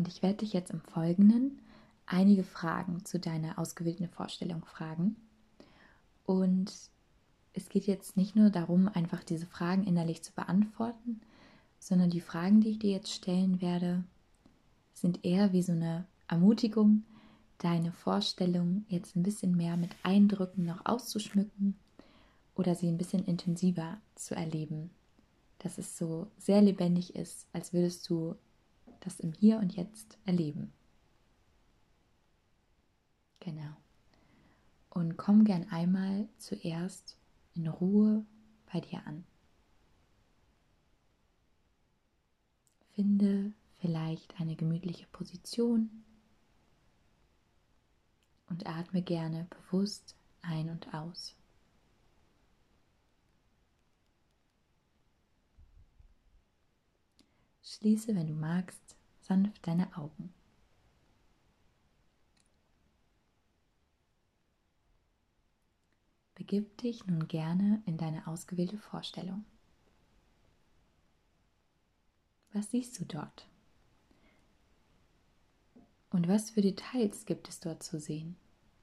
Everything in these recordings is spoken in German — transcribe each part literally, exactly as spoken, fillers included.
und ich werde dich jetzt im Folgenden einige Fragen zu deiner ausgewählten Vorstellung fragen. Und es geht jetzt nicht nur darum, einfach diese Fragen innerlich zu beantworten, sondern die Fragen, die ich dir jetzt stellen werde, sind eher wie so eine Ermutigung, deine Vorstellung jetzt ein bisschen mehr mit Eindrücken noch auszuschmücken oder sie ein bisschen intensiver zu erleben, dass es so sehr lebendig ist, als würdest du das im Hier und Jetzt erleben. Genau. Und komm gern einmal zuerst in Ruhe bei dir an. Finde vielleicht eine gemütliche Position und atme gerne bewusst ein und aus. Schließe, wenn du magst, sanft deine Augen. Begib dich nun gerne in deine ausgewählte Vorstellung. Was siehst du dort? Und was für Details gibt es dort zu sehen?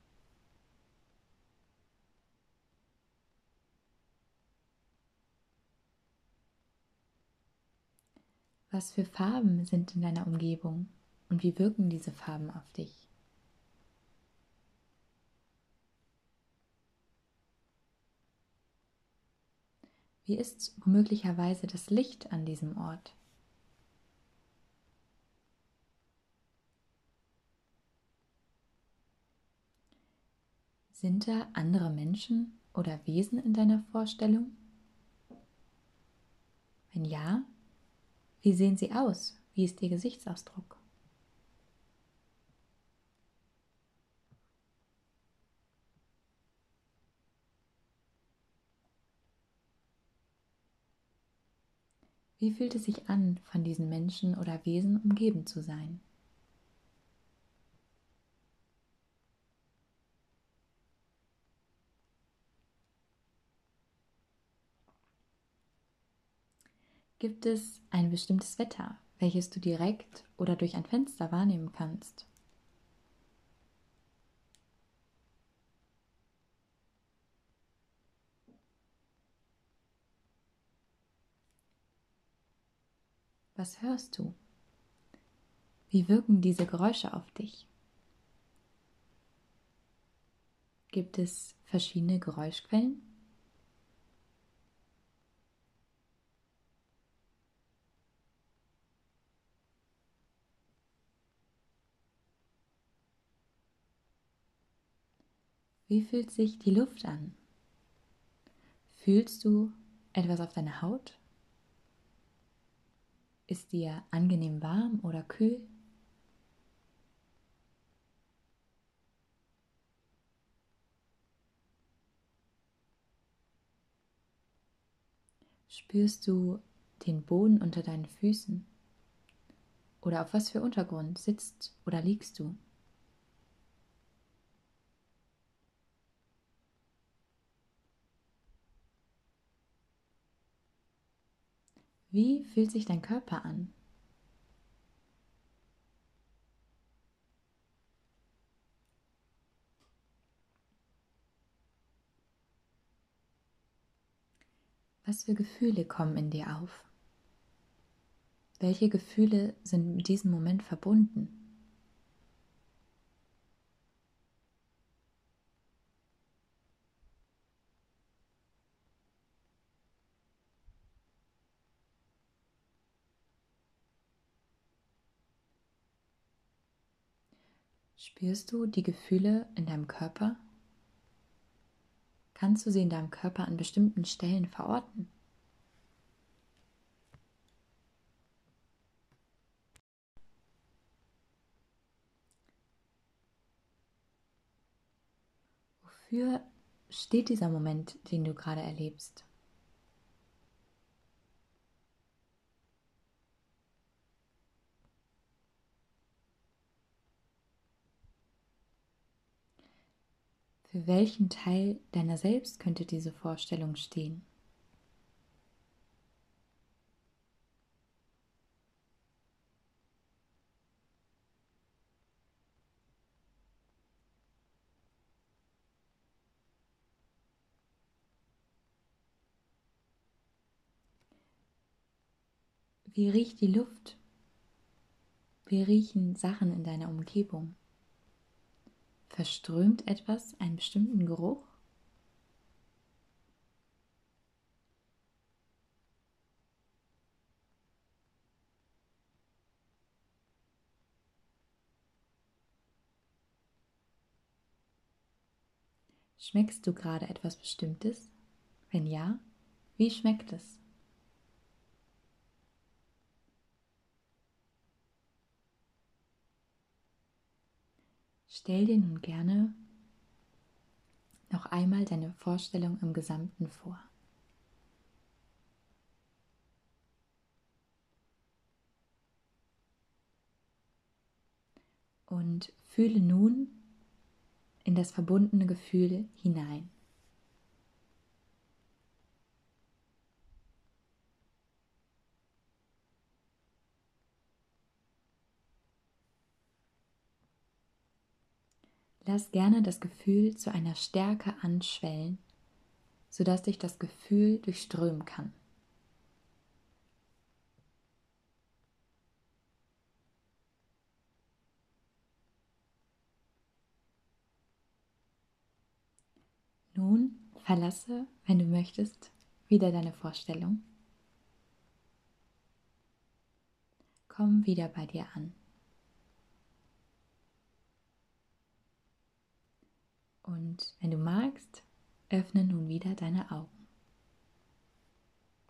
Was für Farben sind in deiner Umgebung und wie wirken diese Farben auf dich? Wie ist womöglicherweise das Licht an diesem Ort? Sind da andere Menschen oder Wesen in deiner Vorstellung? Wenn ja, wie sehen sie aus? Wie ist ihr Gesichtsausdruck? Wie fühlt es sich an, von diesen Menschen oder Wesen umgeben zu sein? Gibt es ein bestimmtes Wetter, welches du direkt oder durch ein Fenster wahrnehmen kannst? Was hörst du? Wie wirken diese Geräusche auf dich? Gibt es verschiedene Geräuschquellen? Wie fühlt sich die Luft an? Fühlst du etwas auf deiner Haut? Ist dir angenehm warm oder kühl? Spürst du den Boden unter deinen Füßen? Oder auf was für Untergrund sitzt oder liegst du? Wie fühlt sich dein Körper an? Was für Gefühle kommen in dir auf? Welche Gefühle sind mit diesem Moment verbunden? Spürst du die Gefühle in deinem Körper? Kannst du sie in deinem Körper an bestimmten Stellen verorten? Wofür steht dieser Moment, den du gerade erlebst? Für welchen Teil deiner selbst könnte diese Vorstellung stehen? Wie riecht die Luft? Wie riechen Sachen in deiner Umgebung? Verströmt etwas einen bestimmten Geruch? Schmeckst du gerade etwas Bestimmtes? Wenn ja, wie schmeckt es? Stell dir nun gerne noch einmal deine Vorstellung im Gesamten vor. Und fühle nun in das verbundene Gefühl hinein. Lass gerne das Gefühl zu einer Stärke anschwellen, sodass dich das Gefühl durchströmen kann. Nun verlasse, wenn du möchtest, wieder deine Vorstellung. Komm wieder bei dir an. Und wenn du magst, öffne nun wieder deine Augen.